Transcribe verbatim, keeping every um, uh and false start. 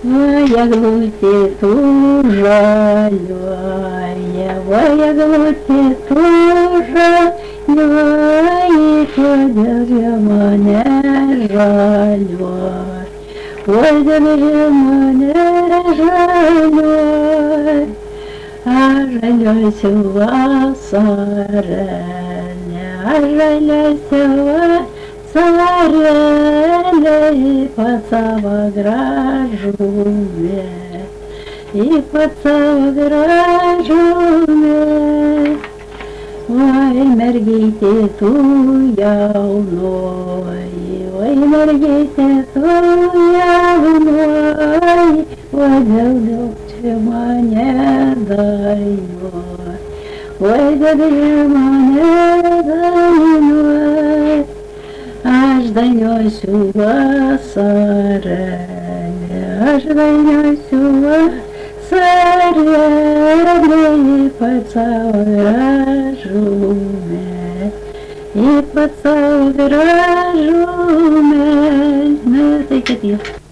Моя глупит ужалює, моя глупит ужалює, і подержи мене жалює, подержи мене жалює, а жалюсь у вас царене, а жалюсь у вас царене, и поцеловал гражуме, и поцеловал гражуме. Ой, мергите ту явной, ой, мергите ту явной, ой, дядя мне даю, ой, дядя мне даю, аж донёс у вас царене, аж донёс у вас царене, и поцеловал гражуме, и поцеловал гражуме. Ну, это и